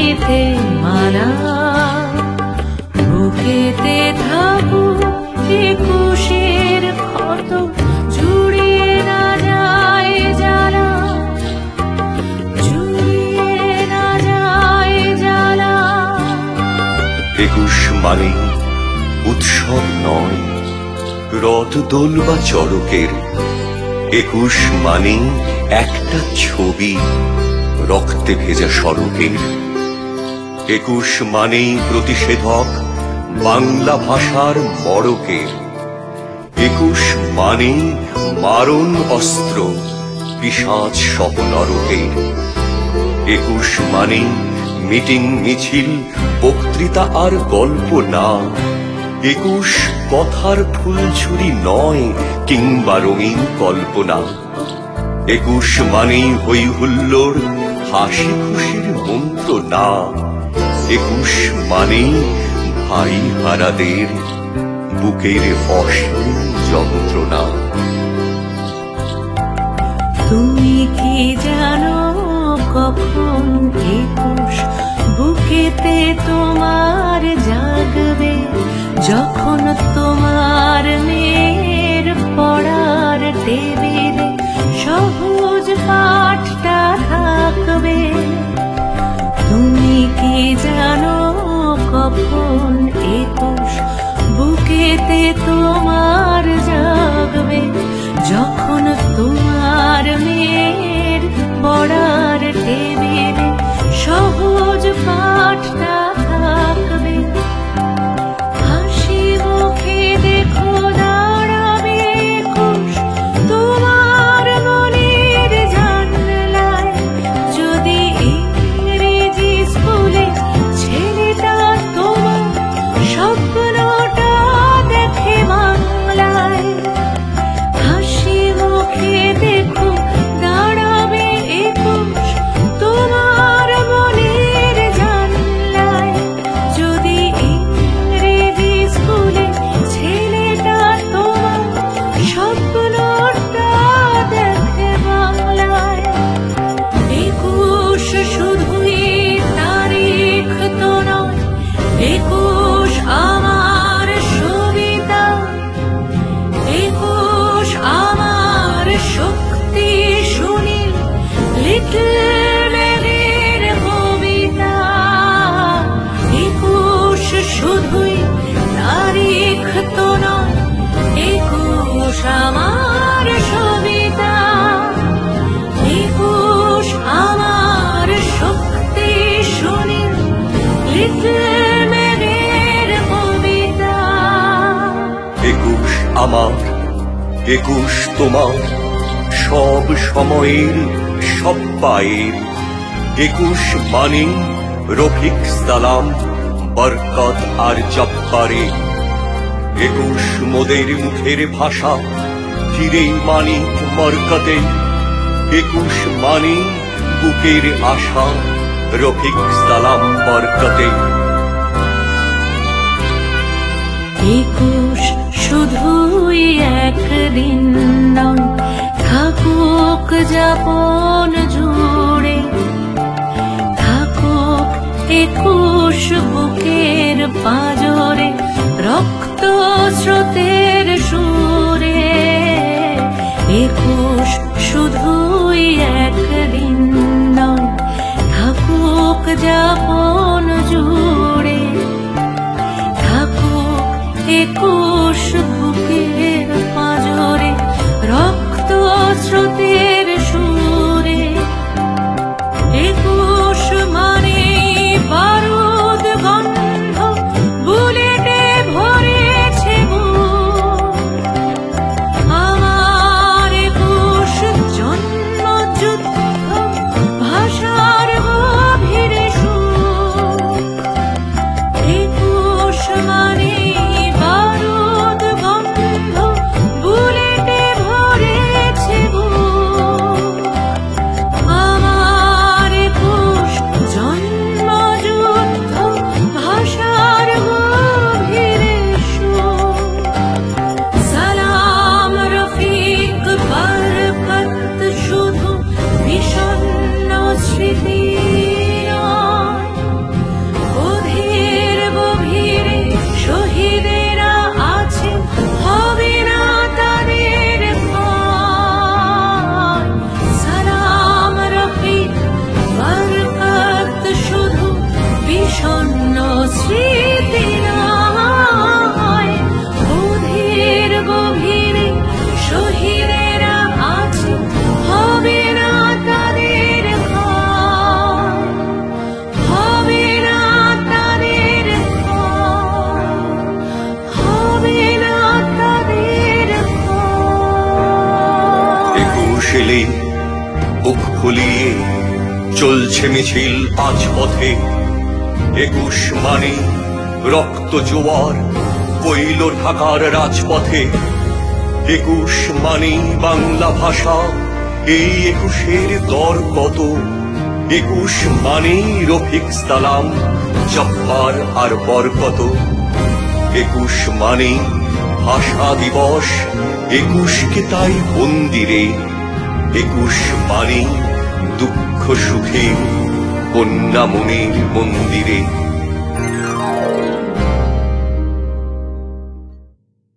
হাতে মালা, বুকেতে থাকুক একুশের ক্ষত, জুড়িয়ে না যায় জ্বালা, জুড়িয়ে না যায় জ্বালা। 21 মানে উৎসব নয় রথ দোল বা চড়কের, 21 মানে একটা ছবি রক্তে ভেজা সড়কের। 21 মানেই প্রতিষেধক বাংলা ভাষার মড়কের। 21 মানেই মারণ অস্ত্র পিশাচ সহ নরকের। 21 মানেই মিটিং মিছিল বক্তৃতা আর গল্প না, 21 কথার ফুলঝুরি নয় কিংবা রঙিন কল্পনা। 21 মানেই হই হুল্লোড় হাসি খুশির মন্ত্র না, 21 মানেই ভাই হারাদের বুকের অসীম যন্ত্রণা। তুমি কি জানো কখন 21 বুকেতে তোমার জাগবে, যখন তোমার মেয়ের পড়ার টেবিলে সহজ পাঠটা থাকবে। তুমি কি জানো কখন 21 বুকেতে তোমার জাগবে, যখন তোমার মেয়ের পড়ার টেবিলে সহজ পাঠটা থাকবে। হাসি মুখে দেখো দাঁড়াবে 21 তোমার মনের জানলায়, যদি ইংরেজি স্কুলে ছেলেটা তোমার স্বপ্নটা দেখে বাংলায়। হাসি মুখে দেখো দাঁড়াবে 21 তোমার মনের জানলায়, যদি ইংরেজি স্কুলে ছেলেটা তোমার স্বপ্নটা দেখে বাংলায়। 21 শুধুই তারিখ তো নয়, 21 আমার সবিতা, 21 আমার শক্তি সুনীল লিটল ম্যানের কবিতা। 21 শুধুই তারিখ তো নয়, 21 আমার সবিতা, 21 আমার শক্তি সুনীল লিটল ম্যানের কবিতা। 21 আমার, 21 তোমার, সব সময়ের সব পায়ের। 21 মানে রফিক সালাম বরকত আর জব্বারে। 21 মোদের মুখের ভাষা ফিরে মানিক বরকতে। 21 মানে বুকের আশা রফিক সালাম বরকতে। 21 শুধুই একদিন নয়, থাকুক যাপন জুড়ে, থাকুক 21 বুকের পাঁজরে রক্ত স্রোতের সুরে। 21 শুধুই একদিন নয়, থাকুক যাপন জুড়ে, থাকুক 21 বুকের পাঁজরে রক্ত স্রোতের সুরে। 21 মানে বারুদ গন্ধ বুলেটে ভরেছে বুক, আমার 21 জন্মযুদ্ধ ভাষার গভীর সুর। গভীরে শহীদেরা আছে, হবে না তাদের ভয়, হবে না তাদের ভয়, হবে না তাদের ভয়। 21 এলে বুক ফুলিয়ে চলছে মিছিল আজ পথে। 21 মানে রক্ত জোয়ার বইল ঢাকার রাজপথে। 21 মানে বাংলা ভাষা, এই 21-এর দর কত। 21 মানে রফিক সালাম, জব্বার আর বরকত। 21 মানে ভাষা দিবস, 21কে তাই মন্দিরে। 21 মানে দুঃখ সুখে কন্যা মনের মন্দিরে।